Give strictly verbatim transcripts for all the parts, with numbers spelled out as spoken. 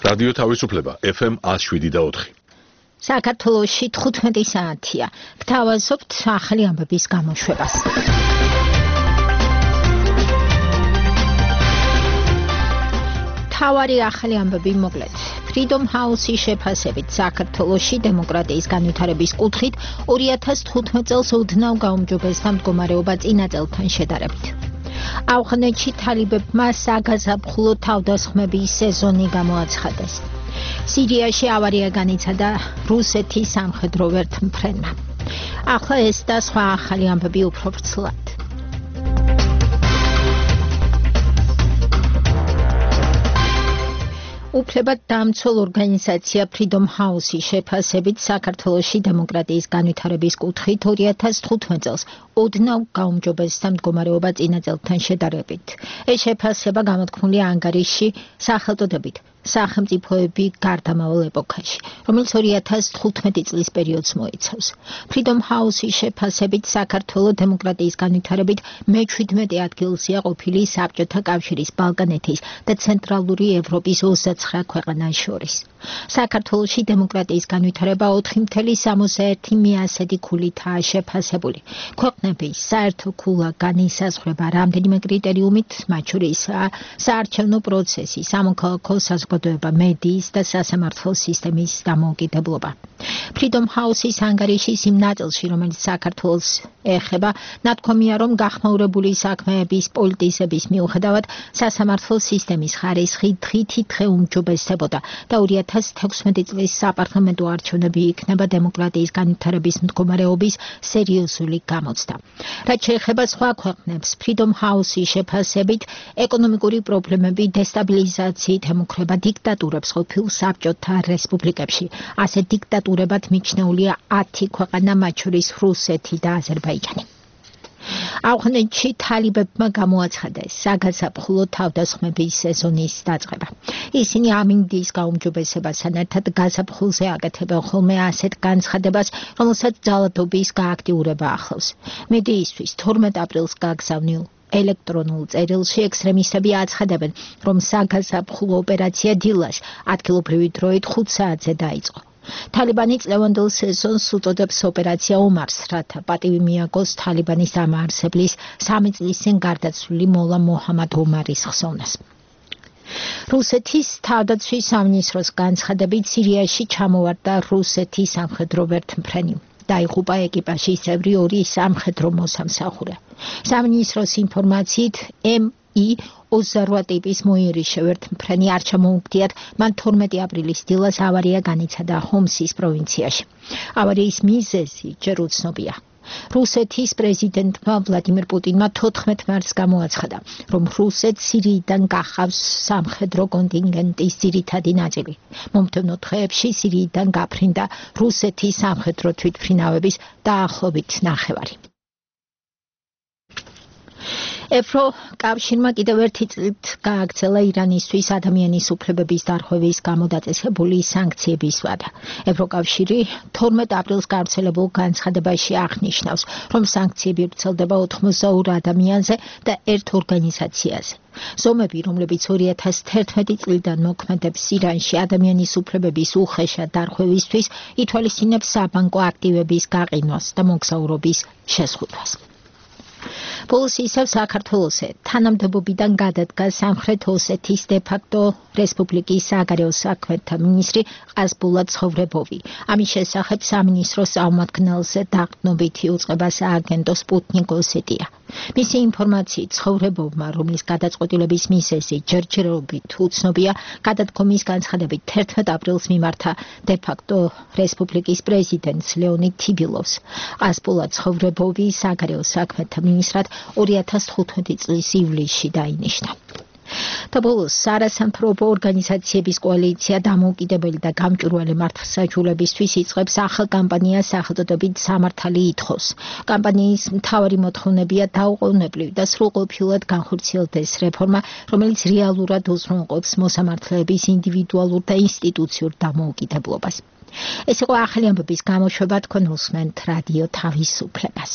რადიო თავისუფლება ეფ ემ one oh seven და four. საქართველოში თხუთმეტი საათია. გთავაზობთ ახალი ამბების გამოშვებას. თავარი ახალი ამბები მოკლედ. Freedom House-ის შეფასებით საქართველოში დემოკრატიის განვითარების კუთხით two thousand fifteen წელს ოდნავ გაუმჯობესდა მდგომარეობა წინა წელთან შედარებით. ავღანეთში თალიბებმა საგაზაფხულო თავდასხმების სეზონი გამოაცხადეს. სირიაში ავარია განიცადა რუსეთის სამხედრო ვერთმფრენმა. ახლა ეს და სხვა ახალი ამბები უფრო ვრცლად. უფლებად დამცველ ორგანიზაცია Freedom House-ის შეფასებით საქართველოში დემოკრატიის განვითარების კუთხით two thousand fifteen წელს ოდნავ გაუმჯობესდა მდგომარეობა წინა წელთან შედარებით. ეს შეფასება გამოთქმულია ანგარიშში სახელწოდებით სახელმწიფოები გარდამავალ ეპოქაში, რომელიც two thousand fifteen წლის პერიოდს მოიცავს. Freedom House-ის შეფასებით საქართველოს დემოკრატიის განვითარებით მეჩვიდმეტე ადგილზეა ყოფილი საბჭოთა კავშირის, ბალკანეთის და ცენტრალური ევროპის twenty-nine ქვეყანას შორის. საქართველოში დემოკრატიის განვითარება four point sixty-one მიასეთი ქულითაა შეფასებული. ქვეყნების საერთო ქულა განისაზღვრება რამდენიმე კრიტერიუმით, მათ შორისაა საარჩევნო პროცესი, სამოქალაქო საზოგადოება, მედიის და სასამართლო სისტემის დამოუკიდებლობა. Freedom House-ის ანგარიშის იმ ნაწილში, რომელიც საქართველოს ეხება, ნათქვამია, რომ გახმაურებული საქმეების პოლიტიზების მიუხედავად სასამართლო სისტემის ხარისხი დღითიდღე უმჯობესდებოდა და two thousand sixteen წლის საპარლამენტო არჩევნები იქნება დემოკრატიის განვითარების მდგომარეობის სერიოზული გამოცდა. რაც შეეხება სხვა ქვეყნებს, Freedom House-ის შეფასებით ეკონომიკური პრობლემები დესტაბილიზაციით ემუქრება დიქტატურებს ყოფილ საბჭოთა რესპუბლიკებში. ასე დიქტატურებად მიჩნეულია ten ქვეყანა, მათ შორის რუსეთი და აზერბაიჯანი. ავღანეთში თალიბებმა გამოაცხადეს საგაზაფხულო თავდასხმების სეზონის დაწყება. ისინი ამინდის გაუმჯობესებასთან ერთად გაზაფხულზე აკეთებენ ხოლმე ასეთ განცხადებას, რომელსაც ძალადობის გააქტიურება ახლავს. მედიისთვის twelve აპრილს გაგზავნილ ელექტრონულ წერილში ექსტრემისტები აცხადებენ, რომ საგაზაფხულო ოპერაცია დილას ადგილობრივი დროით five საათზე დაიწყო. თალიბანი წლევანდელ სეზონს უწოდებს ოპერაცია ომარს, რათა პატივი მიაგოს თალიბანის დამაარსებლის სამი წლის წინ გარდაცვლილი მოლა მოჰამად ომარის ხსოვნას. რუსეთის თავდაცვის სამინისტროს განცხადებით სირიაში ჩამოვარდა რუსეთის სამხედრო ვერთმფრენი. დაიღუპა ეკიპაჟის წევრი ორი სამხედრო მოსამსახურე. სამინისტროს ინფორმაციით ემ ი twenty-eight ტიპის მოიერიშე ვერთმფრენი არ ჩამოუგდიათ, მან twelve აპრილის დილას ავარია განიცადა ჰომსის პროვინციაში. ავარიის მიზეზი ჯერ უცნობია. რუსეთის პრეზიდენტმა ვლადიმირ პუტინმა fourteen მარტს გამოაცხადა, რომ რუსეთს სირიიდან გახავს სამხედრო კონტინგენტის ძირითადი ნაწილი. მომდევნო დღეებში სირიიდან გაფრინდა რუსეთის სამხედრო თვითმფრინავების დაახლოებით ნახევარი. ევროკავშირმა კიდევ ერთი წლით გააგრძელა ირანისთვის ადამიანის უფლებების დარღვევის გამო დაწესებული სანქციების ვადა. ევროკავშირი twelve აპრილს გავრცელებულ განცხადებაში აღნიშნავს, რომ სანქციები ვრცელდება ninety-two ადამიანზე და ერთ ორგანიზაციაზე. ზომები, რომლებიც two thousand eleven წლიდან მოქმედებს ირანში ადამიანის უფლებების უხეშად დარღვევისთვის, ითვალისწინებს საბანკო აქტივების გაყინვას და მოგზაურობის შესხუთვას. ბოლოს ისევ საქართველოსზე თანამდებობიდან გადადგა სამხრეთ ოსეთის დე-ფაქტო რესპუბლიკის საგარეო საქმეთა მინისტრი ყაზბულა ცხოვრებოვი. ამის შესახებ სამინისტროს წარმომადგენელზე დაყრდნობითი უწყება სააგენტო სპუტნიკ ოსეტია. მისი ინფორმაციით ცხოვრებოვმა, რომლის გადაწყვეტილების მიზეზი ჯერჯერობით უცნობია, გადადგომის განცხადებით eleven აპრილს მიმართა დე-ფაქტო რესპუბლიკის პრეზიდენტს ლეონიდ თიბილოვს. ყაზბულა ცხოვრებოვი საგარეო საქმეთა მინისტრად two thousand fifteen წლის ივლისში დაინიშნა. და ბოლოს არასამთავრობო ორგანიზაციების კოალიცია დამოუკიდებელი და გამჭვირვალე მართლმსაჯულებისთვის იწყებს ახალ კამპანიას სახელწოდებით სამართალი ითხოვს. კამპანიის მთავარი მოთხოვნებია დაუყოვნებლივ და სრულყოფილად განხორციელდეს რეფორმა, რომელიც რეალურად უზრუნველყოფს მოსამართლეების ინდივიდუალურ და ინსტიტუციურ დამოუკიდებლობას. ეს იყო ახალი ამბების გამოშვება, თქვენ უსმენთ რადიო თავისუფლებას.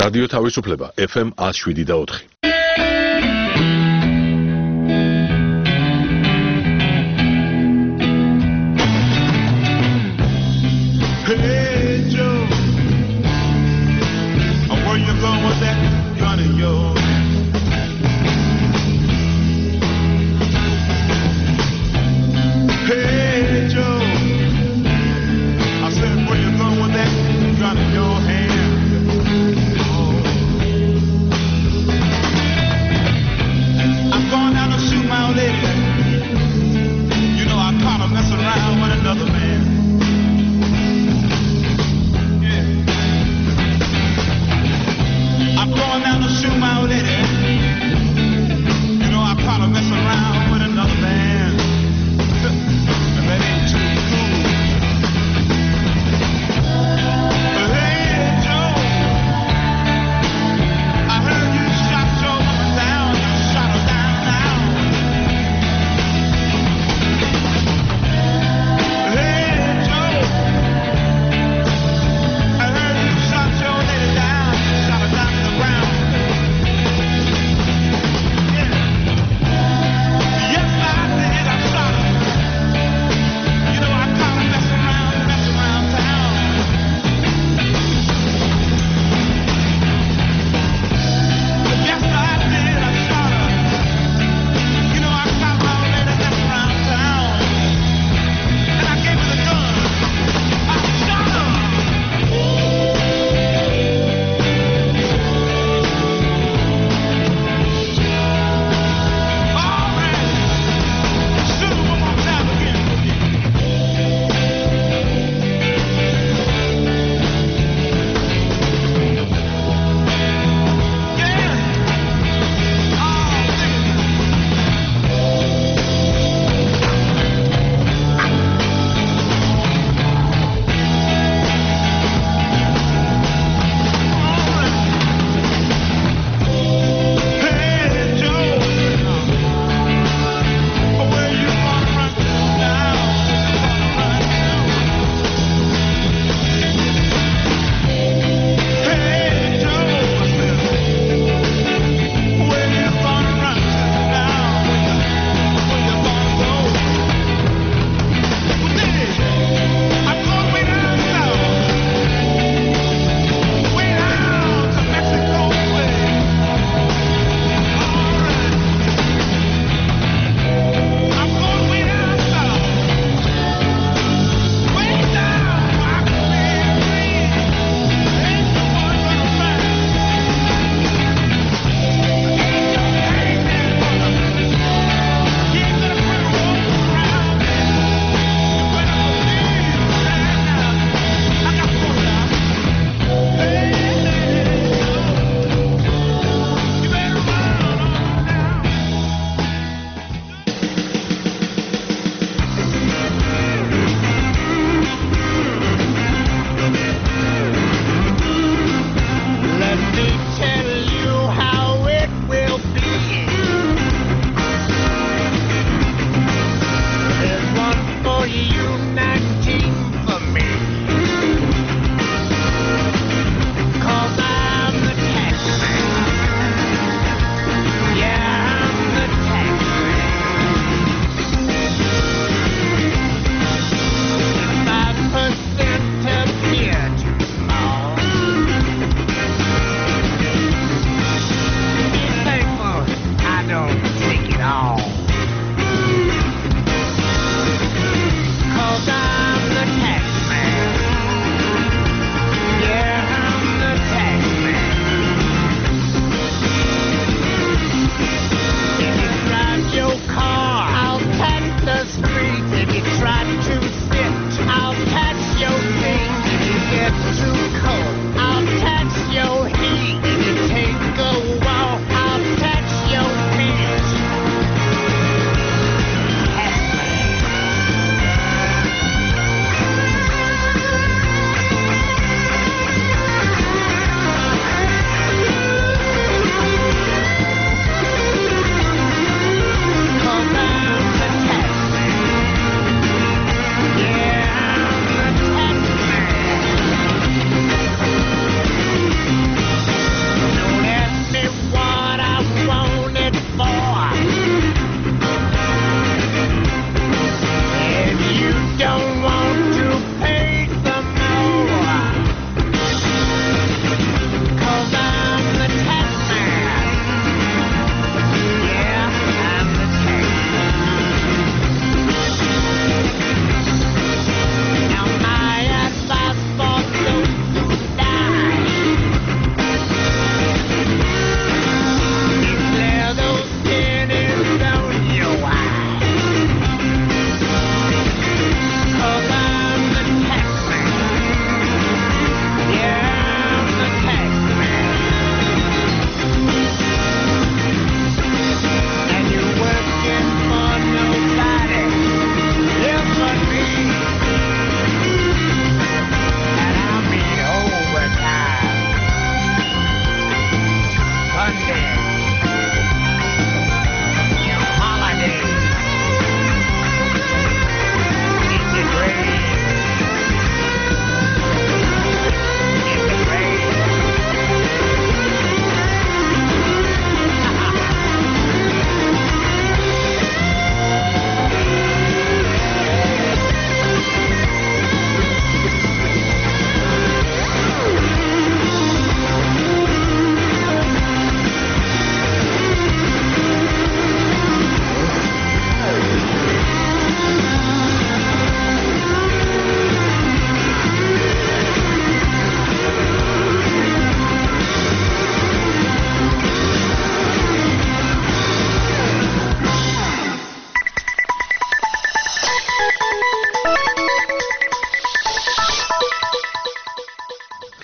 რადიო თავისუფლება ეფ ემ one oh seven და four. Hey Joe, where you going with that gun of yours? Hey Joe, I said where you going with that gun in your hand? Oh.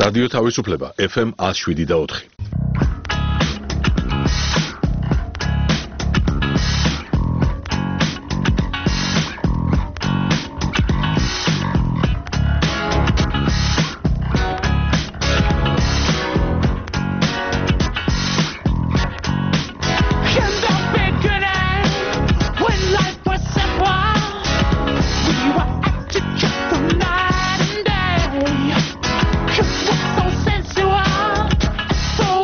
რადიო თავისუფლება ეფ ემ one oh seven და four. So sensual, so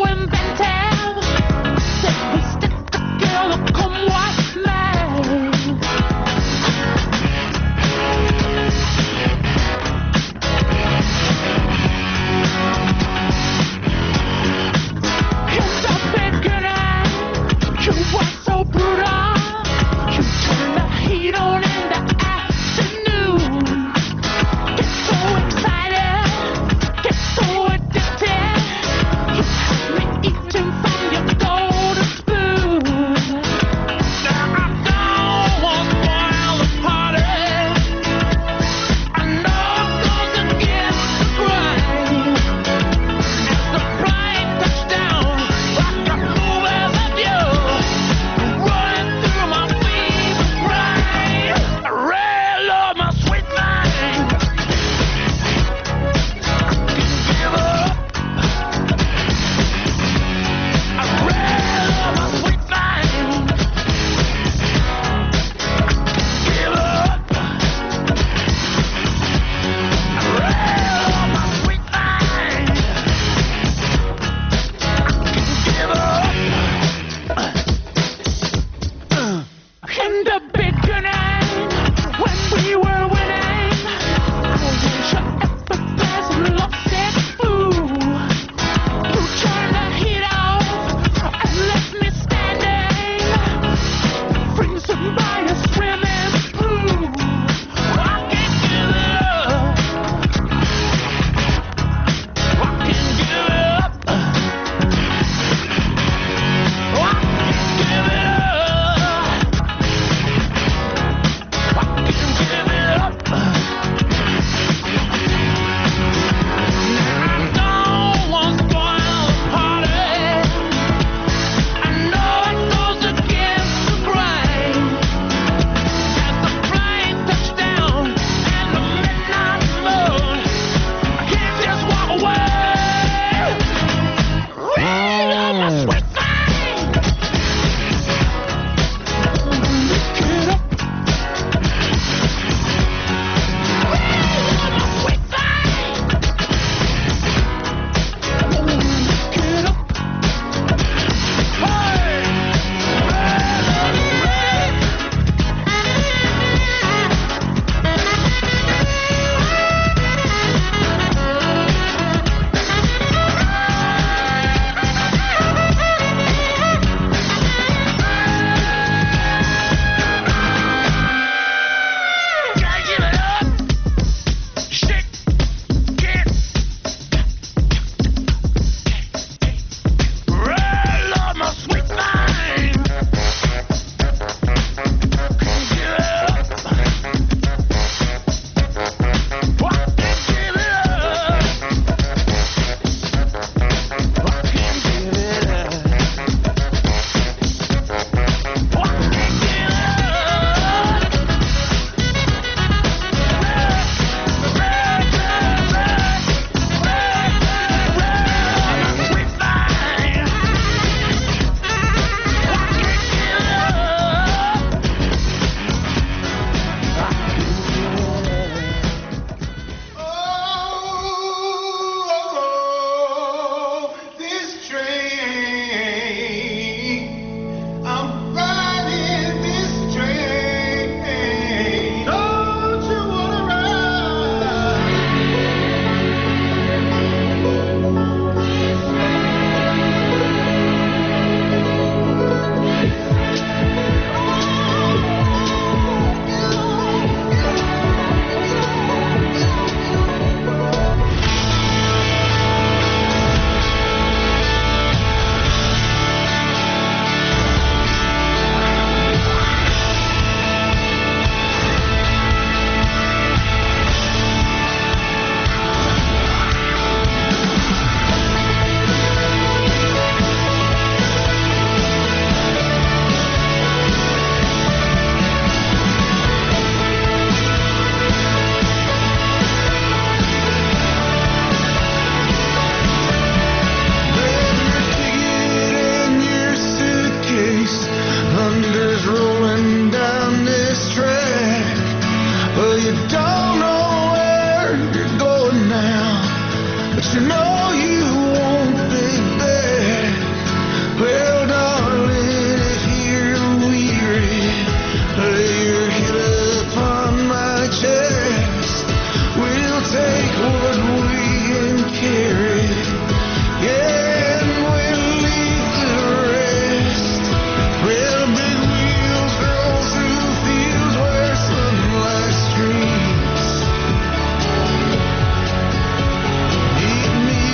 you know you won't be back. Well, darling, if you're weary, lay your head upon my chest. We'll take what we can carry, yeah, and we'll leave the rest. Well, big wheels roll through fields where sunlight streams. Meet me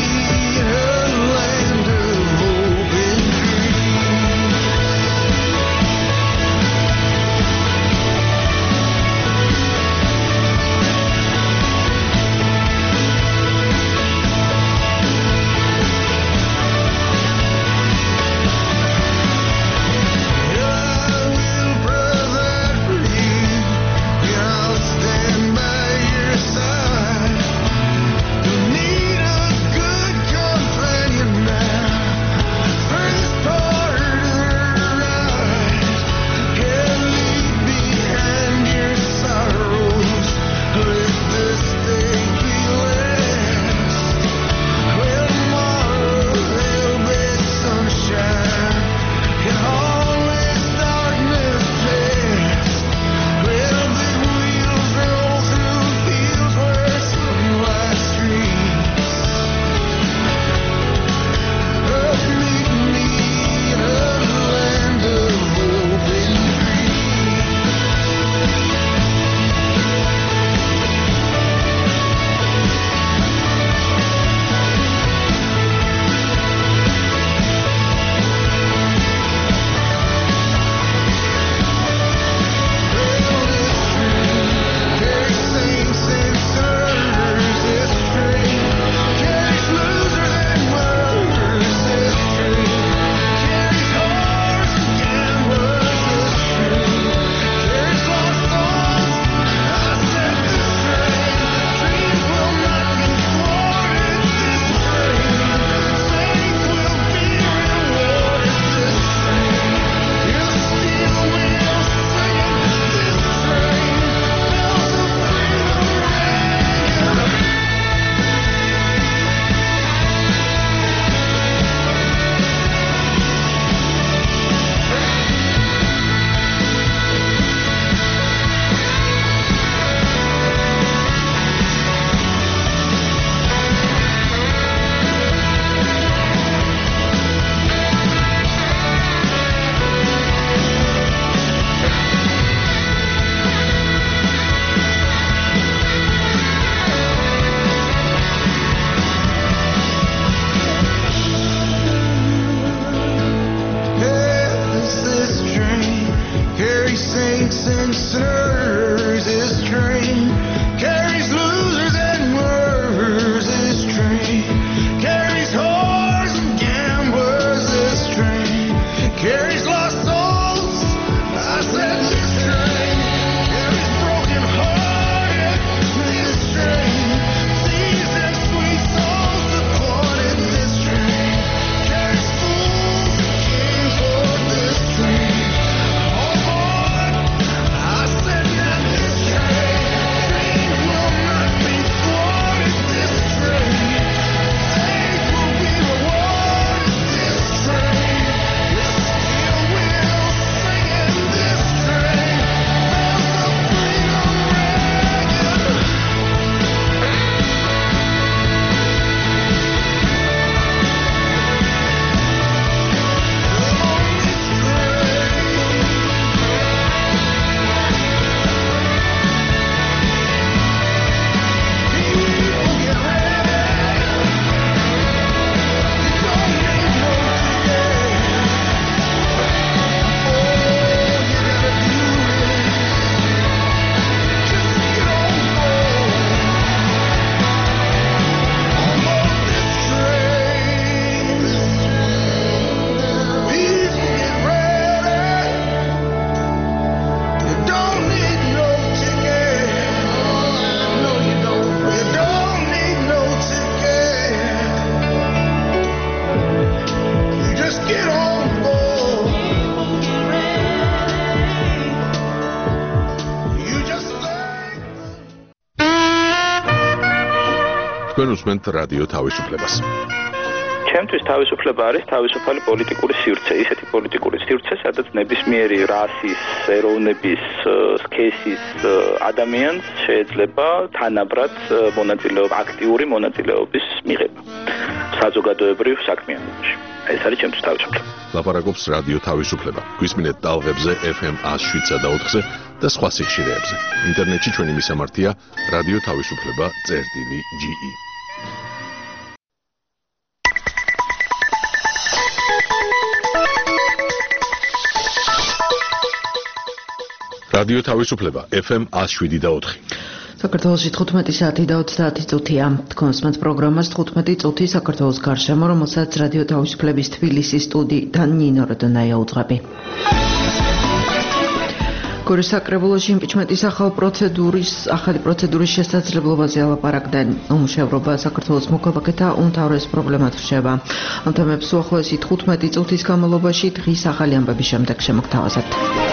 თქვენ უსმენთ რადიო თავისუფლებას. ჩემთვის თავისუფლება არის თავისუფალი პოლიტიკური სივრცე, ისეთი პოლიტიკური სივრცე, სადაც ნებისმიერი რასის, ეროვნების, სქესის ადამიანს შეიძლება თანაბრად მონაწილეობა, აქტიური მონაწილეობის მიღება საზოგადოებრივ საქმიანობაში. ეს არის ჩემთვის თავისუფლება. ლაპარაკობს რადიო თავისუფლება. გვისმინეთ ტალღებზე F M one oh seven და ოთხზე და სხვა სიხშირეებზე. ინტერნეტში ჩვენი მისამართია რადიო თავისუფლება წერტილი G E. რადიო თავისუფლება F M one oh seven და ოთხი. საქართველოში თხუთმეტი საათი და ოცდაათი წუთია. თქვენს პროგრამას თხუთმეტი წუთი საქართველოს გარშემო, რომელსაც რადიო თავისუფლების თბილისის სტუდიიდან ნინო როდონაია უძღვები. გორის საკრებულოში იმპიჩმენტის ახალ პროცედურის ახალი პროცედურის შესაძლებლობაზე ალაპარაკდნენ. უმუშევრობა საქართველოს მოქალაქეთა უმთავრეს პრობლემად რჩება. ამ თემებს უახლოესი თხუთმეტი წუთის განმავლობაში დღის ახალი ამბების შემდეგ შემოგთავაზებთ.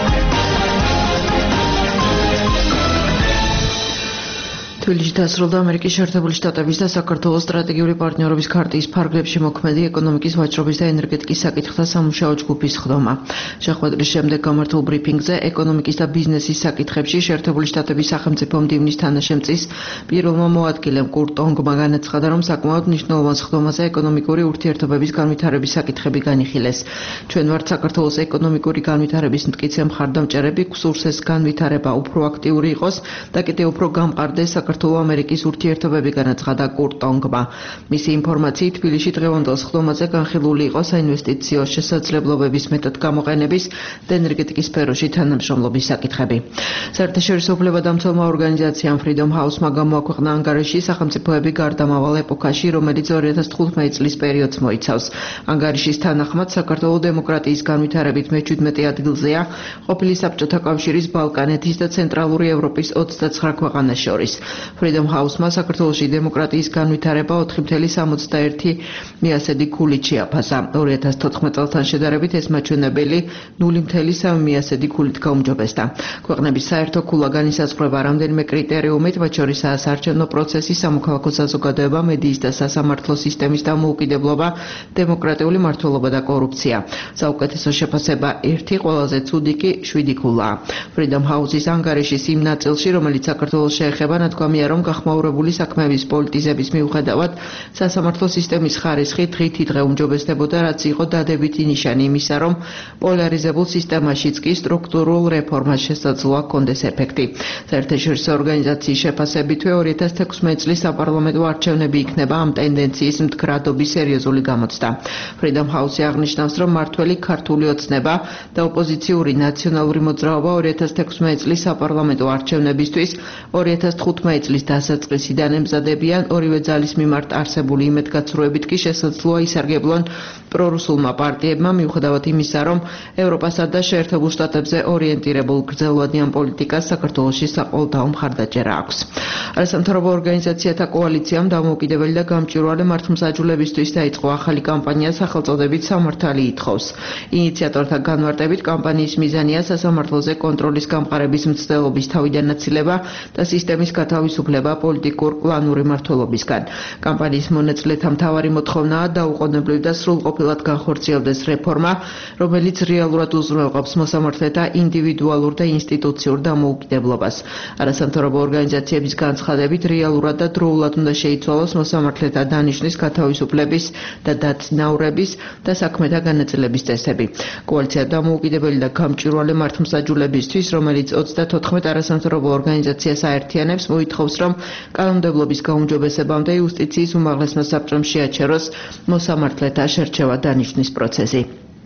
თბილისში დასრულდა ამერიკის შეერთებული შტატების და საქართველოს სტრატეგიული პარტნიორობის ქარტიის ფარგლებში მოქმედი ეკონომიკის, ვაჭრობის და ენერგეტიკის საკითხთა სამუშაო ჯგუფის ხდომა. შეხვედრის შემდეგ გამართულ ბრიფინგზე ეკონომიკის და ბიზნესის საკითხებში შეერთებული შტატების სახელმწიფო მდივნის თანაშემწის პირველმა მოადგილემ კურტ ონგმა განაცხადა, რომ საკმაოდ მნიშვნელოვან ხდომაზე ეკონომიკური ურთიერთობების განვითარების საკითხები განიხილეს. ჩვენ ვართ საქართველოს ეკონომიკური განვითარების მტკიცე მხარდამჭერები, გსურს ეს განვითარება უფრო აქტიური იყოს და კიდევ უფრო გამყარდეს საქართველო-ამერიკის ურთიერთობები, განაცხადა კურტ ონგმა. მისი ინფორმაციით, თბილისში დღევანდელ ხდომაზე განხილული იყო საინვესტიციო შესაძლებლობების მეთოდ გამოყენების და ენერგეტიკის სფეროში თანამშრომლობის საკითხები. საერთაშორისო უფლებადამცველმა ორგანიზაციამ Freedom House-მა გამოაქვეყნა ანგარიში სახელმწიფოები გარდამავალ ეპოქაში, რომელიც ორი ათას თხუთმეტი წლის პერიოდს მოიცავს. ანგარიშის თანახმად, საქართველოს დემოკრატიის განვითარებით მეჩვიდმეტე ადგილზეა ყოფილი საბჭოთა კავშირის, ბალკანეთის და ცენტრალური ევროპის ოცდაცხრა ქვეყანას შორის. Freedom House-მა საქართველოში დემოკრატიის განვითარება ოთხი წუთი სამოცდაერთი მიასედი ქულით შეაფასა. ორი ათას თოთხმეტ წელთან შედარებით ეს მაჩვენებელი ნული წუთი სამი მიასედი ქულით გაუმჯობესდა. ქვეყნების საერთო ქულა განისაზღვრება რამდენიმე კრიტერიუმით, მათ შორისაა საარჩევნო პროცესი, სამოქალაქო საზოგადოება, მედიის და სასამართლო სისტემის დამოუკიდებლობა, დემოკრატიული მმართველობა და კორუფცია. საუკეთესო შეფასება ერთი, ყველაზე ცუდი კი შვიდი ქულაა. Freedom House-ის ანგარიშის იმ ნაწილში, რომელიც საქართველოს შეეხება, ნათქვამია, რომ გახმაურებული საქმეების პოლიტიზების მიუხედავად სასამართლო სისტემის ხარისხი დღითი დღე უმჯობესდებოდა, რაც იყო დადებითი ნიშანი იმისა, რომ პოლარიზებულ სისტემაშიც კი სტრუქტურულ რეფორმას შესაძლოა ჰქონდეს ეფექტი. საერთაშორისო ორგანიზაციის შეფასებითვე ორი ათას თექვსმეტი წლის საპარლამენტო არჩევნები იქნება ამ ტენდენციის მდგრადობის სერიოზული გამოცდა. Freedom House-ი აღნიშნავს, რომ მართველი ქართული ოცნება და ოპოზიციური ნაციონალური მოძრაობა ორი ათას თექვსმეტი წლის საპარლამენტო არჩევნებისთვის ორი ათას თხუთმეტი წლის დასაწყისიდან ემზადებიან, ორივე ძალის მიმართ არსებული იმედგაცრუებით კი შესაძლოა ისარგებლონ პრორუსულმა პარტიებმა, მიუხედავად იმისა, რომ ევროპასა და შეერთებულ შტატებზე ორიენტირებულ გრძელვადიან პოლიტიკას საქართველოში საყოველთაო მხარდაჭერა აქვს. არასამთავრობო ორგანიზაციათა კოალიციამ დამოუკიდებელი და გამჭვირვალე მართლმსაჯულებისთვის დაიწყო ახალი კამპანია სახელწოდებით „სამართალი ითხოვს“. ინიციატორთა განმარტებით, კამპანიის მიზანია სასამართლოზე კონტროლის გამყარების მცდელობის თავიდანაცილება და სისტემის გათავისუფლება პოლიტიკურ კლანური მმართველობისგან. კამპანიის მონაწილეთა მთავარი მოთხოვნაა დაუყოვნებლივ და სრულყოფილად განხორციელდეს რეფორმა, რომელიც რეალურად უზრუნველყოფს მოსამართლეთა ინდივიდუალურ და ინსტიტუციურ დამოუკიდებლობას. არასამთავრობო ორგანიზაციების განცხადებით, რეალურად და დროულად უნდა შეიცვალოს მოსამართლეთა დანიშვნის, გათავისუფლების და დაწინაურების და საქმეთა განაწილების წესები. კოალიცია დამოუკიდებელი და გამჭვირვალე მართლმსაჯულებისთვის, რომელიც ოცდათოთხმეტ არასამთავრობო ორგანიზაციას აერთიანებს, მოითხოვს, რომ კანონმდებლობის გაუმჯობესებამდე იუსტიციის უმაღლესმა საბჭომ შეაჩეროს მოსამართლეთა შერჩევა დანიშვნის პროცესი.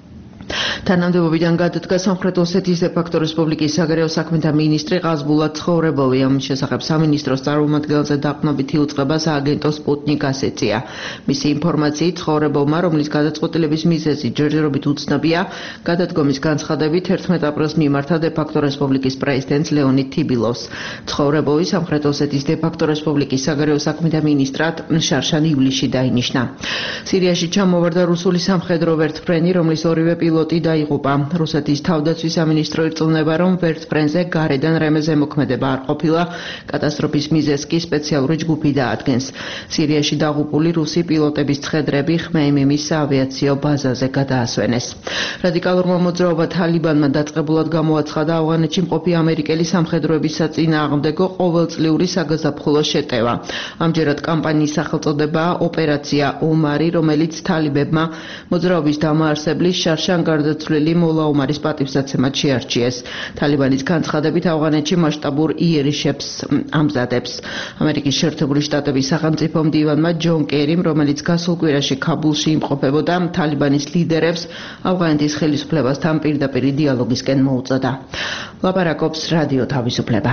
თანამდებობიდან გადადგა სამხრეთ ოსეთის დე-ფაქტო რესპუბლიკის საგარეო საქმეთა მინისტრი ყაზბულათ ცხოვრებოვი. ამის შესახებ სამინისტროს წარმომადგენელზე დაყრდნობით იუწყება სააგენტო სპუტნიკ ასეცია. მისი ინფორმაციით, ცხოვრებოვმა, რომლის გადაწყვეტილების მიზეზი ჯერჯერობით უცნობია, გადადგომის განცხადებით ერთმეტ აპრილს მიმართა დე-ფაქტო რესპუბლიკის პრეზიდენტს ლეონიდ თიბილოვს. ცხოვრებოვი სამხრეთ ოსეთის დე-ფაქტო რესპუბლიკის საგარეო საქმეთა მინისტრად შარშან ივლისში დაინიშნა. სირიაში ჩამოვარდა რუსული სამხედრო ვერტმფრენი, რომლის ორივე პილოტი პილოტი დაიღუპა. რუსეთის თავდაცვის სამინისტრო ირწმუნება, რომ ვერც ფრენზე გარედან რემეს ზემოქმედება არ ყოფილა, კატასტროფის მიზეზს კი სპეციალური ჯგუფი დაადგენს. სირიაში დაღუპული რუსი პილოტების ცხედრები ხმეიმიმის საავიაციო ბაზაზე გადაასვენეს. რადიკალურმა მოძრაობა თალიბანმა დაწყებულად გამოაცხადა ავღანეთში მყოფი ამერიკელი სამხედროების საწინააღმდეგო ყოველწლიური საგაზაფხულო შეტევა. ამჯერად კამპანიის სახელწოდებაა ოპერაცია ომარი, რომელიც თალიბებმა მოძრაობის დამაარსებლის შარშან გარდაცვლილი მოლა ომარის პატივსაცემად შეარჩიეს. თალიბანის განცხადებით ავღანეთში მასშტაბურ იერიშებს ამზადებს. ამერიკის შეერთებული შტატების სახელმწიფო მდივანმა ჯონ კერიმ, რომელიც გასულ კვირაში ქაბულში იმყოფებოდა, თალიბანის ლიდერებს ავღანეთის ხელისუფლებასთან პირდაპირ დიალოგისკენ მოუწოდა. ლაპარაკობს რადიო თავისუფლება.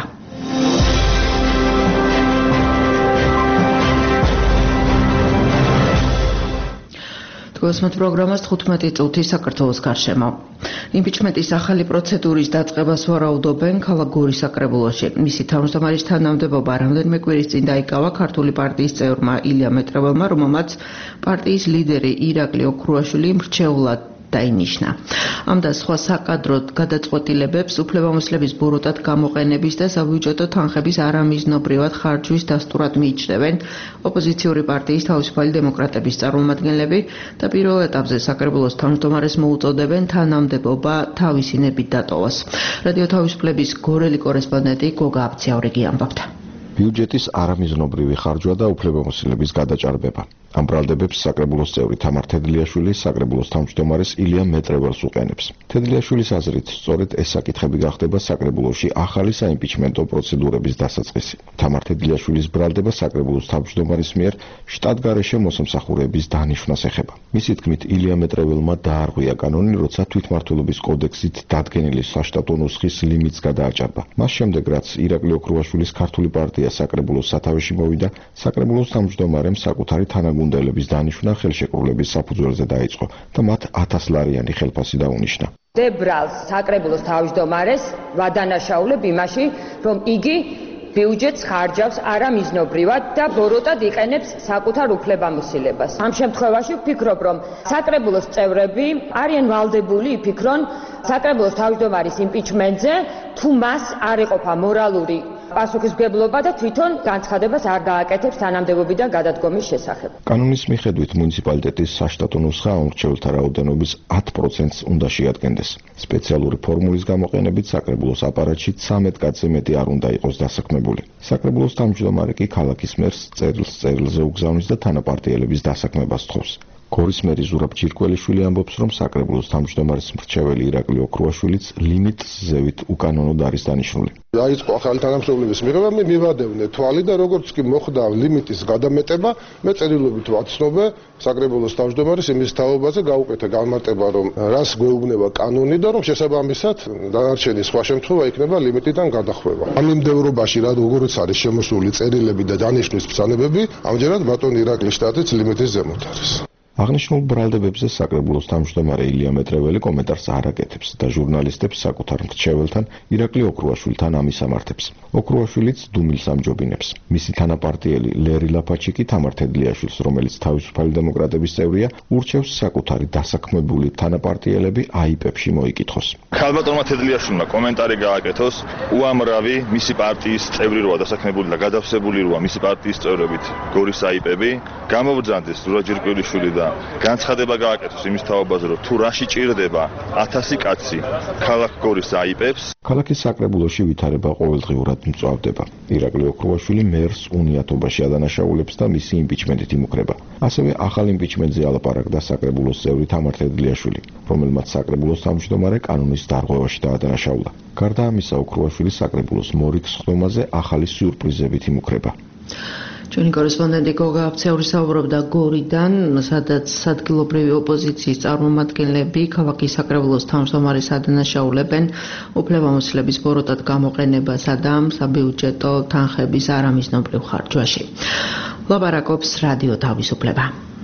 გოსმოთ პროგრამას თხუთმეტი წუთი საქართველოს გარშემო. იმპიჩმენტის ახალი პროცედურის დაწყებას ვარაუდობენ ქალაქ გორის საკრებულოში. მისი თავმჯდომარის თანამდებობა რამდენიმე კვირის წინ დაიკავა ქართული პარტიის წევრმა ილია მეტრეველმა, რომელმაც პარტიის ლიდერი ირაკლი ოქრუაშვილი მრჩევლად დაინიშნა. ამ და სხვა საკადრო გადაწყვეტილებებს უფლებამოსილების ბოროტად გამოყენების და საბიუჯეტო თანხების არამიზნობრივად ხარჯვის დასტურად მიიჩნევენ ოპოზიციური პარტიის თავისუფალი დემოკრატების წარმომადგენლები და პირველ ეტაპზე საკრებულოს თავმჯდომარეს მოუწოდებენ თანამდებობა თავისინებით დატოვოს. რადიო თავისუფლების გორელი კორესპონდენტი გოგა აბციაურიგი ამბობდა. ბიუჯეტის არამიზნობრივი ხარჯვა და უფლებამოსილების გადაჭარბება. ამ ბრალდებებს საკრებულოს წევრი თამარ თედლიაშვილი საკრებულოს თავმჯდომარეს ილია მეტრეველს უყენებს. თედლიაშვილის აზრით, სწორედ ეს საკითხები გახდება საკრებულოში ახალი საიმპიჩმენტო პროცედურების დასაწყისი. თამარ თედლიაშვილის ბრალდება საკრებულოს თავმჯდომარის მიერ შტატგარეშე მოსამსახურეების დანიშვნას ეხება. მისი თქმით, ილია მეტრეველმა დაარღვია კანონი, როცა თვითმმართველობის კოდექსით დადგენილი საშტატო ნუსხის ლიმიტს გადააჭარბა. მას შემდეგ, რაც ირაკლი ოქრუაშვილის ქართული პარტია საკრებულოს სათავეში მოვიდა, საკრებულოს თავმჯდომარემ საკუთარი თანაგუნდელების დანიშვნა ხელშეკრულების საფუძველზე დაიწყო და მათ ათასლარიანი ხელფასი დაუნიშნა. დებრალს საკრებულოს თავმჯდომარეს ვადანაშაულებ იმაში, რომ იგი ბიუჯეტს ხარჯავს არამიზნობრივად და ბოროტად იყენებს საკუთარ უფლებამოსილებას. ამ შემთხვევაში ვფიქრობ, რომ საკრებულოს წევრები არიან ვალდებული იფიქრონ საკრებულოს თავმჯდომარის იმპიჩმენტზე, თუ მას არ ეყოფა მორალური პასუხისმგებლობა და თვითონ განცხადებას არ გააკეთებს თანამდებობიდან გადადგომის შესახებ. კანონის მიხედვით მუნიციპალიტეტის საშტატო ნუსხა ამორჩეულთა რაოდენობის ათ პროცენტს უნდა შეადგენდეს. სპეციალური ფორმულის გამოყენებით საკრებულოს აპარატში ცამეტ კაცზე მეტი არ უნდა იყოს დასაქმებული. საკრებულოს თავმჯდომარე კი ქალაქის მერს წერილს წერილზე უგზავნის და თანაპარტიელების დასაქმებას თხოვს. გორის მერი ზურაბ ჯირკველიშვილი ამბობს, რომ საკრებულოს თავმჯდომარის მრჩეველი ირაკლი ოქრუაშვილიც ლიმიტს ზევით უკანონოდ არის დანიშნული. დაიწყო ახალი თანამშრომლობის მიღება, მე მივადევნე თვალი და როგორც კი მოხდა ლიმიტის გადამეტება, მე წერილობით ვაცნობე საკრებულოს თავმჯდომარის იმის თაობაზე გაუკეთა განმარტება, რომ რას გვეუბნება კანონი და რომ შესაბამისად დანარჩენი სხვა შემთხვევა იქნება ლიმიტიდან გადახვევა. ამ მიმდევრობაში რა როგორც არის შემოსული წერილები და დანიშვნის ბრძანებები, ამჯერად ბატონ ირაკლი შტატიც ლიმიტის ზემოთ არის. აღნიშნულ ბრალდებებზე საკრებულოს თავმჯდომარე ილია მეტრეველი კომენტარს არ აკეთებს და ჟურნალისტებს საკუთარ მრჩეველთან ირაკლი ოქრუაშვილთან ამისამართებს. ოქრუაშვილიც დუმილს ამჯობინებს. მისი თანაპარტიელი ლერი ლაფაჩი კი თამარ თედლიაშვილს, რომელიც თავისუფალი დემოკრატების წევრია, ურჩევს საკუთარი დასაქმებული თანაპარტიელები აიპებში მოიკითხოს. ქალბატონმა თედლიაშვილმა კომენტარი გააკეთოს, უამრავი მისი პარტიის წევრი როა დასაქმებული და გადავსებული როა მისი პარტიის წევრებით გორის აიპები, გამოვბრძანდეს ზურაბ ჯირკველიშვილი და განცხადება გააკეთოს იმის თაობაზე, რომ თუ რაში ჭირდება ათასი კაცი ქალაქ გორის აიპებს. ქალაქის საკრებულოში ვითარება ყოველდღიურად მწვავდება. ირაკლი ოქრუაშვილი მერს უნიათობაში ადანაშაულებს და მისი იმპიჩმენტით იმუქრება. ასევე ახალ იმპიჩმენტზე ალაპარაკდა საკრებულოს წევრი თამარ თედლიაშვილი, რომელმაც საკრებულოს თავმჯდომარე კანონის დარღვევაში დაადანაშაულა. გარდა ამისა, ოქრუაშვილი საკრებულოს მორიგ სხდომაზე ახალი სიურპრიზებით იმუქრება. ჩვენი კორესპონდენტი გოგა აბციაური საუბრობდა გორიდან, სადაც ადგილობრივი ოპოზიციის წარმომადგენლები ქალაქის საკრებულოს თავმჯდომარეს ადანაშაულებენ უფლებამოსილების ბოროტად გამოყენებასა და საბიუჯეტო თანხების არამიზნობრივ ხარჯვაში. ლაპარაკობს რადიო თავისუფლება.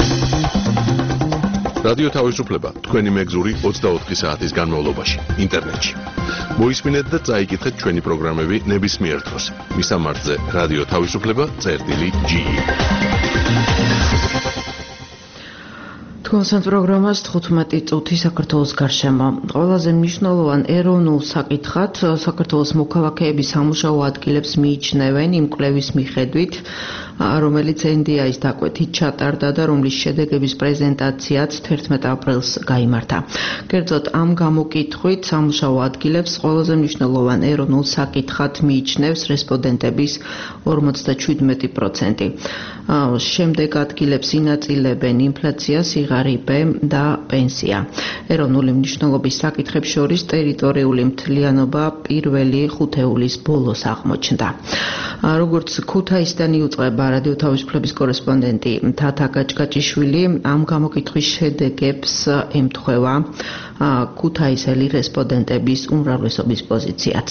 რადიო თავისუფლება თქვენი მეგზური ოცდაოთხი საათის განმავლობაში ინტერნეტში. მოისმინეთ და წაიკითხეთ ჩვენი პროგრამები ნებისმიერ დროს. მისამართზე რადიო თავისუფლება წერტილი ჯი. თქვენს პროგრამას თხუთმეტი წუთი საქართველოს გარშემო. ყველაზე მნიშვნელოვან ეროვნულ საკითხად საქართველოს მოქალაქეების სამუშაო ადგილებს მიიჩნევენ იმ კვლევის მიხედვით, რომელიც ენ დი აის დაკვეთით ჩატარდა და რომლის შედეგების პრეზენტაციაც თერთმეტ აპრილს გაიმართა. კერძოდ ამ გამოკითხვით სამუშაო ადგილებს ყველაზე მნიშვნელოვან ეროვნულ საკითხად მიიჩნევს რესპონდენტების ორმოცდაჩვიდმეტი პროცენტი. შემდეგ ადგილებს ინაწილებენ ინფლაცია, სიღარიბე და პენსია. ეროვნული მნიშვნელობის საკითხებს შორის ტერიტორიული მთლიანობა პირველი ხუთეულის ბოლოს აღმოჩნდა. როგორც ქუთაისიდან იუწყება რადიო თავისუფლების კორესპონდენტი თათა გაჭგაჭიშვილი, ამ გამოკითხვის შედეგებს ემთხვევა ქუთაისელი რესპონდენტების უმრავლესობის პოზიციაც.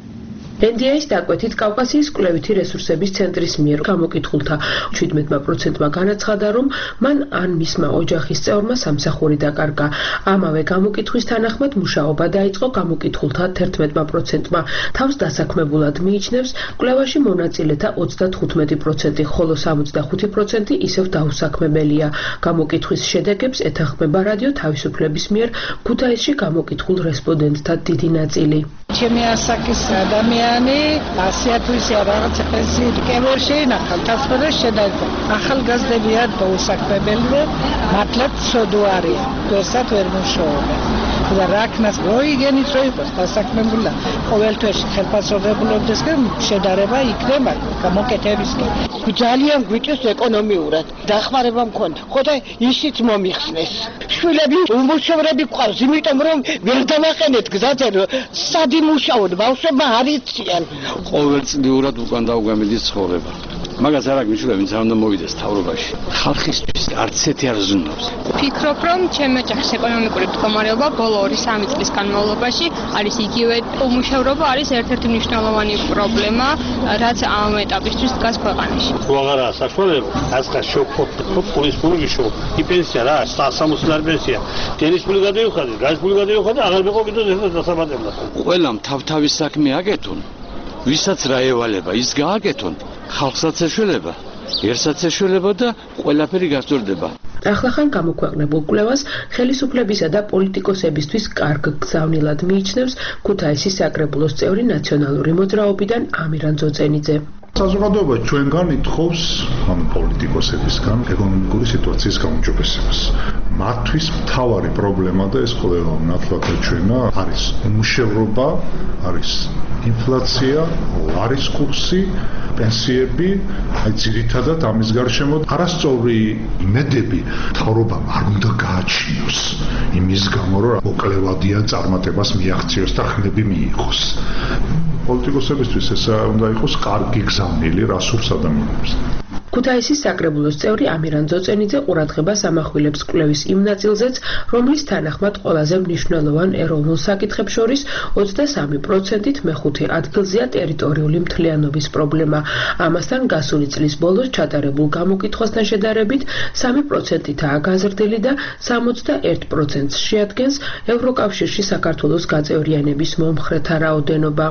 ენ დი აის დაკვეთით კავკასიის კვლევითი რესურსების ცენტრის მიერ გამოკითხულთა შვიდმეტ პროცენტმა განაცხადა, რომ მან ან მისმა ოჯახის წევრმა სამსახური დაკარგა. ამავე გამოკითხვის თანახმად მუშაობა დაიწყო გამოკითხულთა თერთმეტ პროცენტმა. თავს დასაქმებულად მიიჩნევს კვლევაში მონაწილეთა ოცდათხუთმეტი პროცენტი, ხოლო სამოცდახუთი პროცენტი ისევ დაუსაქმებელია. გამოკითხვის შედეგებს ეთანხმება რადიო თავისუფლების მიერ ქუთაისში გამოკითხულ რესპონდენტთა დიდი ნაწილი. ჩემი ასაკის ადამიანი ასიათვისია რაღაც პენსიით კევერ შეინახავ თასმოდა შედაიწყო ახალგაზრდებია დაუსაქმებელი და მართლაც ცოდო არიან ვერსად ვერ მუშაობენ და რაკნას როიგენით რო იყოს დასაქმებულა ყოველთვის ხელფასობებულობდეს და შედარება იქნება გამოკეთებისკენ ძალიან გვიჭირს ეკონომიურად დახმარება მქონდა ხოდა ისიც მომიხსნეს შვილები უმუშევრები გვყავს იმიტომ რომ ვერ დავაყენეთ გზაზე სად იმუშაოთ ბავშვებმა არ იციან ყოველწლიურად უკან დაუგამიდის ცხოვრება მაგას არ აქვს მიშულები ვინც არ უნდა მოვიდეს თავრობაში ხალხისთვის არც ერთი არ ზრუნავს ფიქრობ რომ ჩემი ოჯახის ეკონომიკური მდგომარეობა ბოლო ორი სამი წლის განმავლობაში არის იგივე უმუშევრობა არის ერთ-ერთი მნიშვნელოვანი პრობლემა რაც ამ ეტაპისთვის დგას ქვეყანაში უაღარაა საშუალება ასხა შოქო პულის პული შო იპენსია რა სამოცდაათი პენსია ტენის პული გადაიხადა გაზ პული გადაიხადა აღარ მეყობიდო ერთად დასაბადებლად ყველამ თავთავის საქმე აკეთონ ვისაც რა ევალება ის გააკეთონ ხალხსაც ეშველება ერთსაც ეშველება და ყველაფერი გასწორდება ახლახან გამოქვეყნებულ კვლევას ხელისუფლებისა და პოლიტიკოსებისთვის კარგ გზავნილად მიიჩნევს ქუთაისის საკრებულოს წევრი ნაციონალური მოძრაობიდან ამირან ძოწენიძე. საზოგადოება ჩვენგან ითხოვს ამ პოლიტიკოსებისგან ეკონომიკური სიტუაციის გაუმჯობესებას. მათთვის მთავარი პრობლემა და ეს ყველა ნათლად ჩვენა არის უმუშევრობა, არის ინფლაცია, ლარის კურსი, პენსიები, აი ძირითადად ამის გარშემო არასწორი იმედები მთავრობამ არ უნდა გააჩინოს იმის გამო რომ მოკლევადიან წარმატებას მიაღწიოს და ხმები მიიღოს. პოლიტიკოსებისთვის ეს უნდა იყოს კარგი გზავნილი რასურს ადამიანებს. ქუთაისის საკრებულოს წევრი ამირან ძოწენიძე ყურადღებას ამახვილებს კვლევის იმ ნაწილზეც, რომლის თანახმად ყველაზე მნიშვნელოვან ეროვნულ საკითხებს შორის ოცდასამი პროცენტით მეხუთე ადგილზეა ტერიტორიული მთლიანობის პრობლემა. ამასთან გასული წლის ბოლოს ჩატარებულ გამოკითხვასთან შედარებით სამი პროცენტითაა გაზრდილი და სამოცდაერთ პროცენტს შეადგენს ევროკავშირში საქართველოს გაწევრიანების მომხრეთა რაოდენობა.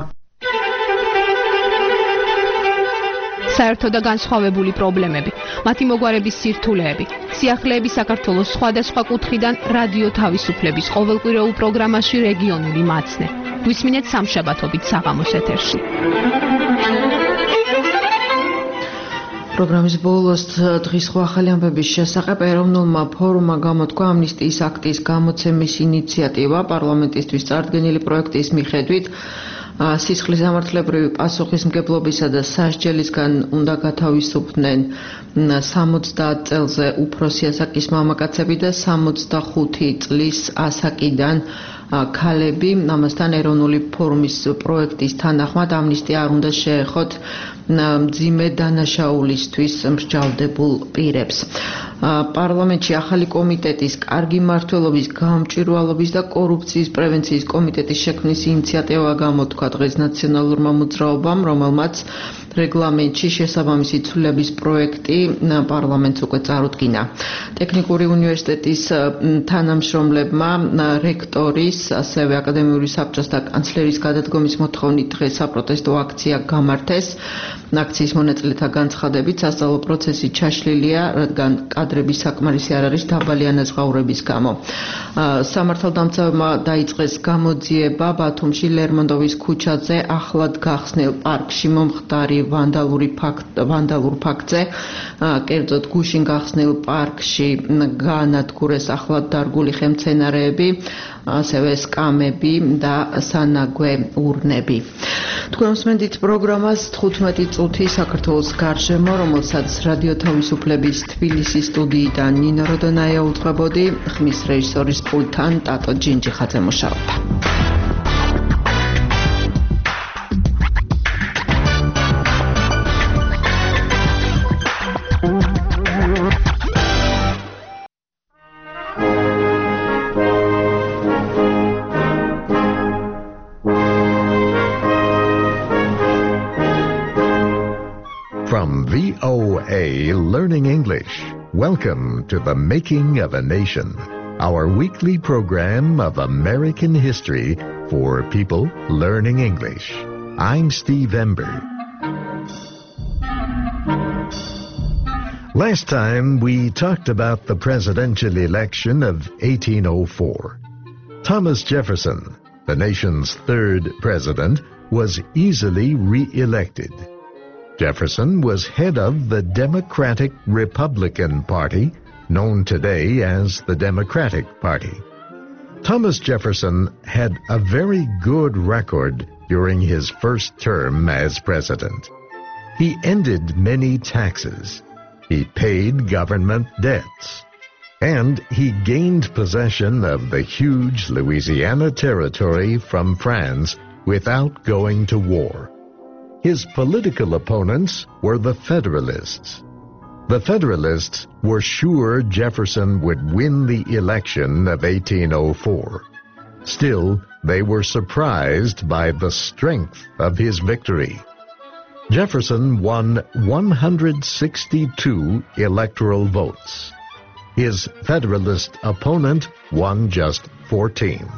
საერთო და განსხვავებული პრობლემები, მათი მოგვარების სირთულეები, სიახლეები საქართველოს სხვადასხვა კუთხიდან რადიო თავისუფლების ყოველკვირეულ პროგრამაში რეგიონული მაცნე. გვისმინეთ სამშაბათობით საღამოს ეთერში. პროგრამის ბოლოს დღის სხვა ახალი ამბების შესახებ ეროვნულმა ფორუმმა გამოთქვა ამნისტიის აქტის გამოცემის ინიციატივა პარლამენტისთვის წარდგენილი პროექტის მიხედვით სისხლის სამართლებრივი პასუხისმგებლობისა და სასჯელისგან უნდა გათავისუფლდნენ სამოცდაათ წელზე უფროსი ასაკის მამაკაცები და სამოცდახუთი წლის ასაკიდან ქალები. ამასთან ეროვნული ფორუმის პროექტის თანახმად ამნისტია არ უნდა შეეხოთ მძიმე დანაშაულისთვის მსჯავრდებულ პირებს. პარლამენტში ახალი კომიტეტის კარგი მმართველობის, გამჭვირვალობის და კორუფციის პრევენციის კომიტეტის შექმნის ინიციატივა გამოთქვა დღეს ნაციონალურმა მოძრაობამ, რომელმაც რეგლამენტში შესაბამისი ცვლილების პროექტი პარლამენტს უკვე წარუდგინა. ტექნიკური უნივერსიტეტის თანამშრომლებმა რექტორის, ასევე აკადემიური საბჭოს და კანცლერის გადადგომის მოთხოვნით დღეს საპროტესტო აქცია გამართეს. აქციის მონაწილეთა განცხადებით სასწავლო პროცესი ჩაშლილია, რადგან კადრების საკმარისი არ არის დაბალი ანაზღაურების გამო. სამართალდამცავმა დაიწყეს გამოძიება ბათუმში ლერმონტოვის ქუჩაზე ახლად გახსნილ პარკში მომხდარი ვანდალური ფაქტ ვანდალურ ფაქტზე, კერძოდ გუშინ გახსნილ პარკში გაანადგურეს ახლად დარგული ხელმცენარეები, ასევე სკამები და სანაგვე ურნები. თქვენ უსმენთ პროგრამას თხუთმეტი წუთი საქართველოს გარშემო, რომელსაც რადიო თავისუფლების თბილისის სტუდიიდან ნინო როდონაია უძღვებოდი, ხმის რეჟისორის პულტთან ტატო ჯინჯიხაძე მუშაობდა. From V O A Learning English, welcome to The Making of a Nation, our weekly program of American history for people learning English. I'm Steve Ember. Last time we talked about the presidential election of eighteen oh four. Thomas Jefferson, the nation's third president, was easily re-elected. Jefferson was head of the Democratic Republican Party, known today as the Democratic Party. Thomas Jefferson had a very good record during his first term as president. He ended many taxes. He paid government debts. And he gained possession of the huge Louisiana territory from France without going to war. His political opponents were the Federalists. The Federalists were sure Jefferson would win the election of eighteen oh four. Still, they were surprised by the strength of his victory. Jefferson won one hundred sixty-two electoral votes. His Federalist opponent won just fourteen.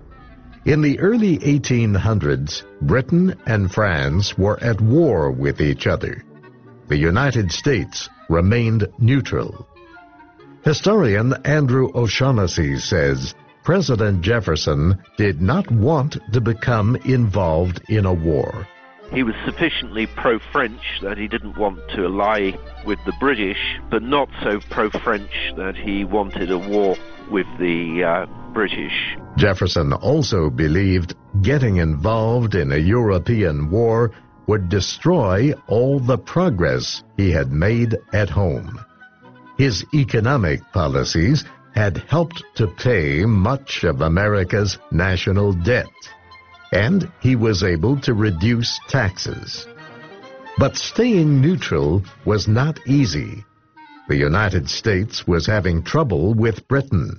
In the early eighteen hundreds, Britain and France were at war with each other. The United States remained neutral. Historian Andrew O'Shaughnessy says President Jefferson did not want to become involved in a war. He was sufficiently pro-French that he didn't want to ally with the British, but not so pro-French that he wanted a war with the uh, British. Jefferson also believed getting involved in a European war would destroy all the progress he had made at home. His economic policies had helped to pay much of America's national debt, and he was able to reduce taxes. But staying neutral was not easy. The United States was having trouble with Britain.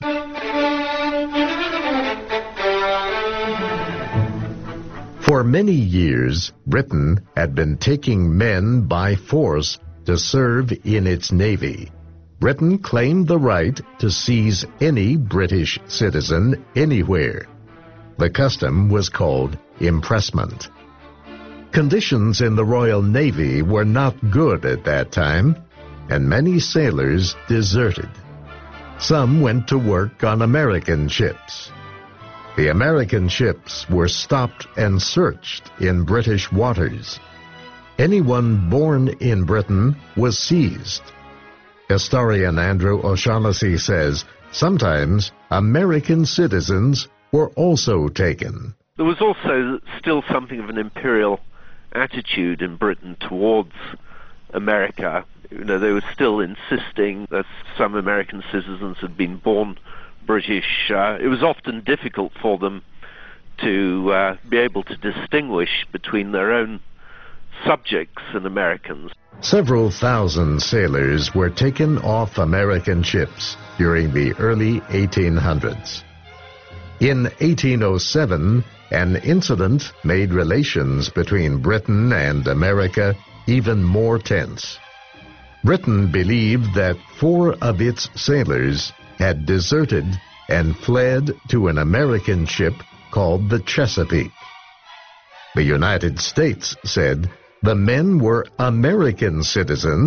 For many years, Britain had been taking men by force to serve in its navy. Britain claimed the right to seize any British citizen anywhere. The custom was called impressment. Conditions in the Royal Navy were not good at that time, and many sailors deserted. Some went to work on American ships. The American ships were stopped and searched in British waters. Anyone born in Britain was seized. Historian Andrew O'Shaughnessy says sometimes American citizens were also taken. There was also still something of an imperial attitude in Britain towards America. You know, they were still insisting that some American citizens had been born British. Uh, it was often difficult for them to uh, be able to distinguish between their own subjects and Americans. Several thousand sailors were taken off American ships during the early eighteen hundreds. In eighteen oh seven, an incident made relations between Britain and America even more tense. Britain believed that four of its sailors had deserted and fled to an American ship called the Chesapeake. The United States said the men were American citizens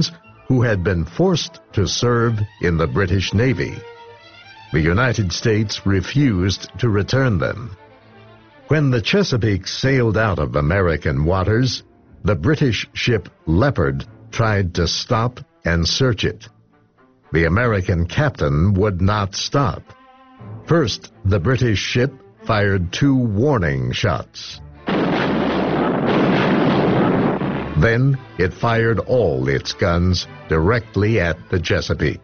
who had been forced to serve in the British Navy. The United States refused to return them. When the Chesapeake sailed out of American waters, the British ship Leopard tried to stop and search it. The American captain would not stop. First, the British ship fired two warning shots. Then it fired all its guns directly at the Chesapeake.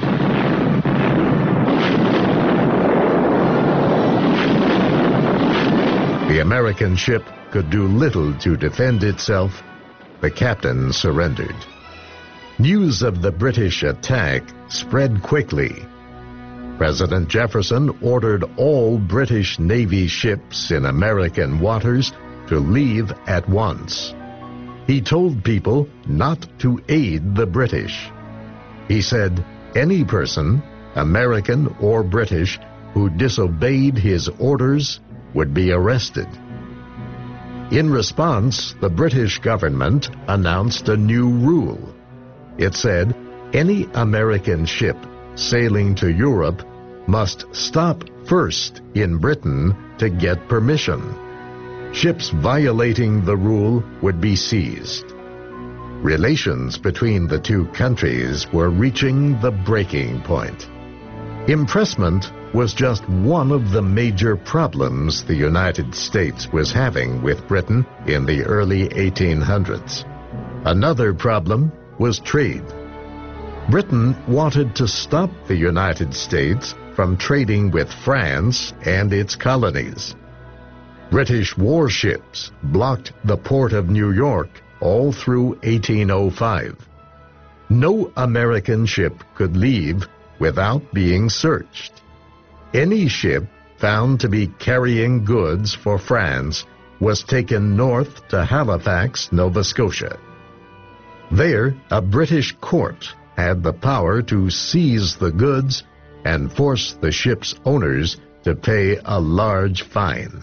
The American ship could do little to defend itself. The captain surrendered. News of the British attack spread quickly. President Jefferson ordered all British Navy ships in American waters to leave at once. He told people not to aid the British. He said any person, American or British, who disobeyed his orders would be arrested. In response, the British government announced a new rule. It said any American ship sailing to Europe must stop first in Britain to get permission. Ships violating the rule would be seized. Relations between the two countries were reaching the breaking point. Impressment was just one of the major problems the United States was having with Britain in the early eighteen hundreds. Another problem was trade. Britain wanted to stop the United States from trading with France and its colonies. British warships blocked the port of New York all through eighteen oh five. No American ship could leave without being searched. Any ship found to be carrying goods for France was taken north to Halifax, Nova Scotia. There, a British court had the power to seize the goods and force the ship's owners to pay a large fine.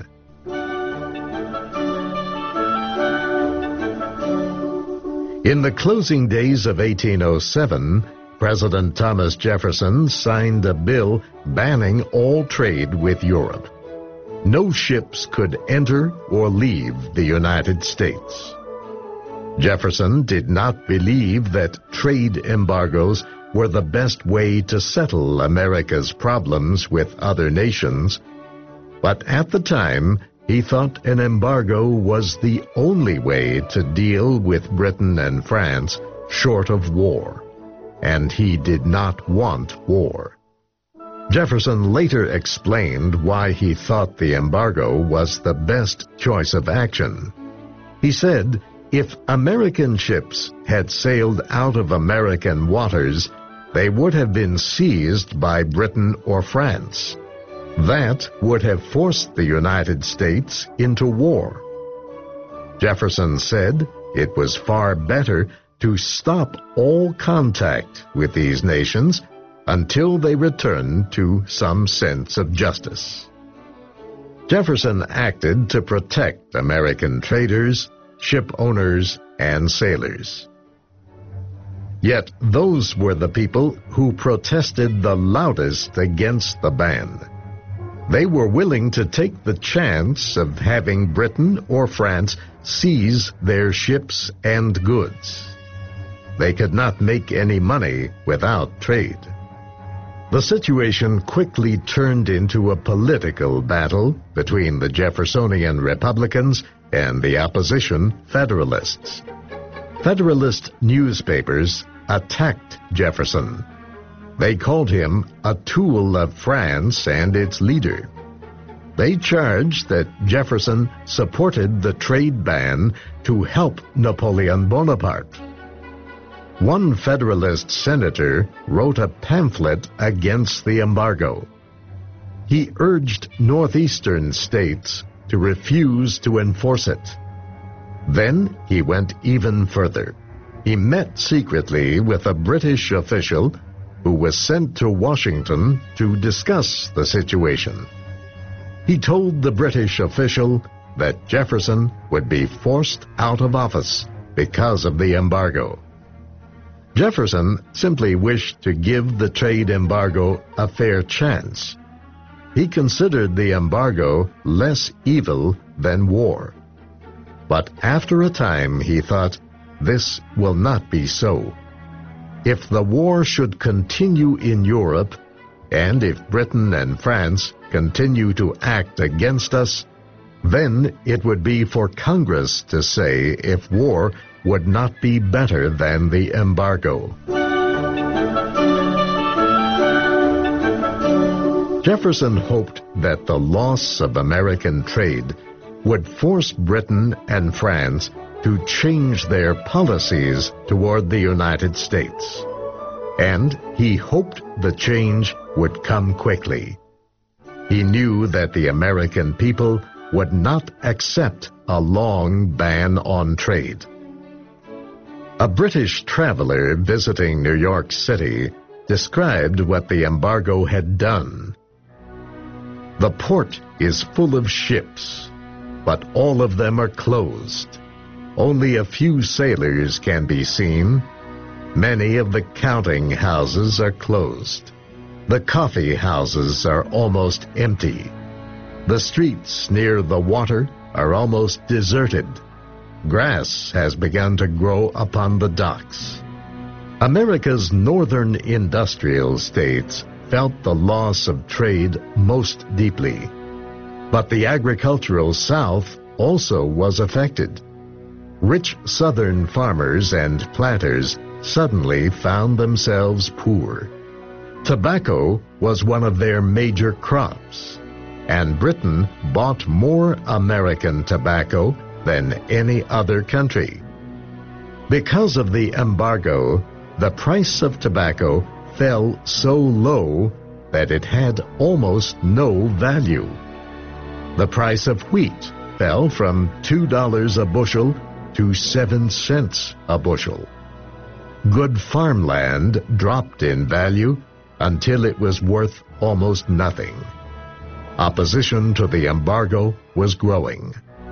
In the closing days of eighteen oh seven, President Thomas Jefferson signed a bill banning all trade with Europe. No ships could enter or leave the United States. Jefferson did not believe that trade embargoes were the best way to settle America's problems with other nations, but at the time, he thought an embargo was the only way to deal with Britain and France short of war, and he did not want war. Jefferson later explained why he thought the embargo was the best choice of action. He said, if American ships had sailed out of American waters, they would have been seized by Britain or France. That would have forced the United States into war. Jefferson said it was far better to stop all contact with these nations until they returned to some sense of justice. Jefferson acted to protect American traders, ship owners, and sailors. Yet those were the people who protested the loudest against the ban. They were willing to take the chance of having Britain or France seize their ships and goods. They could not make any money without trade. The situation quickly turned into a political battle between the Jeffersonian Republicans and the opposition Federalists. Federalist newspapers attacked Jefferson. They called him a tool of France and its leader. They charged that Jefferson supported the trade ban to help Napoleon Bonaparte. One Federalist senator wrote a pamphlet against the embargo. He urged northeastern states to refuse to enforce it. Then he went even further. He met secretly with a British official who was sent to Washington to discuss the situation. He told the British official that Jefferson would be forced out of office because of the embargo. Jefferson simply wished to give the trade embargo a fair chance. He considered the embargo less evil than war. But after a time he thought, this will not be so. If the war should continue in Europe, and if Britain and France continue to act against us, then it would be for Congress to say if war would not be better than the embargo. Jefferson hoped that the loss of American trade would force Britain and France to change their policies toward the United States. And he hoped the change would come quickly. He knew that the American people would not accept a long ban on trade. A British traveler visiting New York City described what the embargo had done. The port is full of ships, but all of them are closed. Only a few sailors can be seen. Many of the counting houses are closed. The coffee houses are almost empty. The streets near the water are almost deserted. Grass has begun to grow upon the docks. America's northern industrial states felt the loss of trade most deeply. But the agricultural South also was affected. Rich southern farmers and planters suddenly found themselves poor. Tobacco was one of their major crops, and Britain bought more American tobacco than any other country. Because of the embargo, the price of tobacco fell so low that it had almost no value. The price of wheat fell from two dollars a bushel to seven cents a bushel. Good farmland dropped in value until it was worth almost nothing. Opposition to the embargo was growing.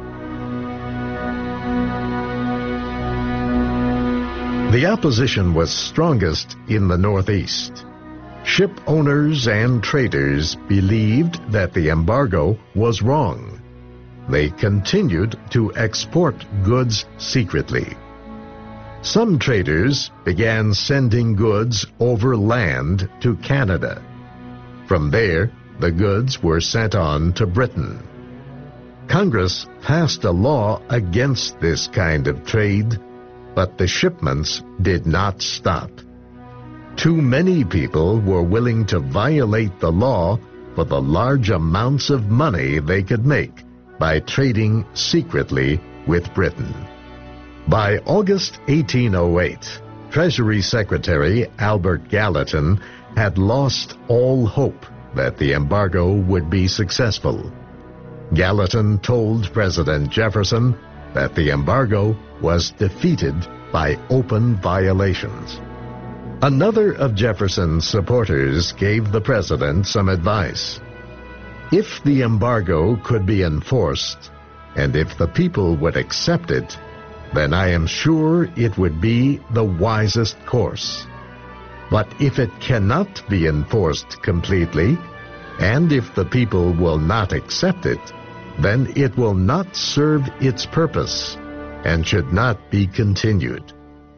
The opposition was strongest in the Northeast. Ship owners and traders believed that the embargo was wrong. They continued to export goods secretly. Some traders began sending goods over land to Canada. From there, the goods were sent on to Britain. Congress passed a law against this kind of trade, but the shipments did not stop. Too many people were willing to violate the law for the large amounts of money they could make by trading secretly with Britain. By August eighteen oh eight, Treasury Secretary Albert Gallatin had lost all hope that the embargo would be successful. Gallatin told President Jefferson that the embargo was defeated by open violations. Another of Jefferson's supporters gave the president some advice. If the embargo could be enforced, and if the people would accept it, then I am sure it would be the wisest course. But if it cannot be enforced completely, and if the people will not accept it, then it will not serve its purpose and should not be continued.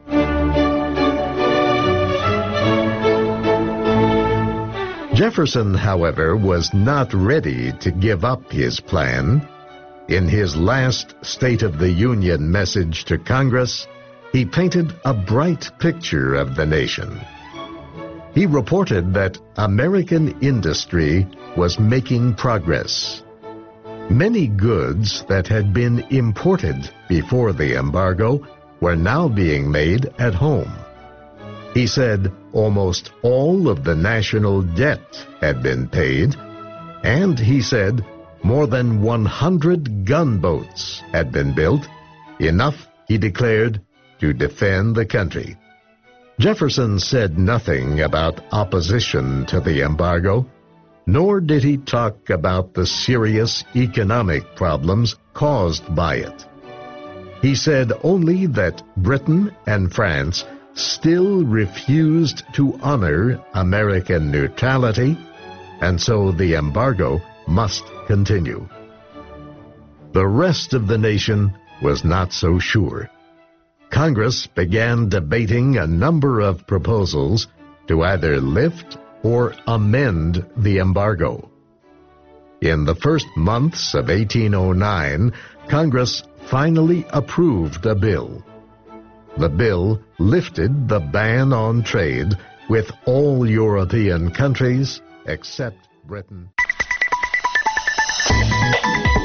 Jefferson, however, was not ready to give up his plan. In his last State of the Union message to Congress, he painted a bright picture of the nation. He reported that American industry was making progress. Many goods that had been imported before the embargo were now being made at home. He said almost all of the national debt had been paid, and he said more than one hundred gunboats had been built, enough, he declared, to defend the country. Jefferson said nothing about opposition to the embargo, nor did he talk about the serious economic problems caused by it. He said only that Britain and France still refused to honor American neutrality, and so the embargo must continue. The rest of the nation was not so sure. Congress began debating a number of proposals to either lift or amend the embargo. In the first months of eighteen oh nine, Congress finally approved a bill. The bill lifted the ban on trade with all European countries except Britain.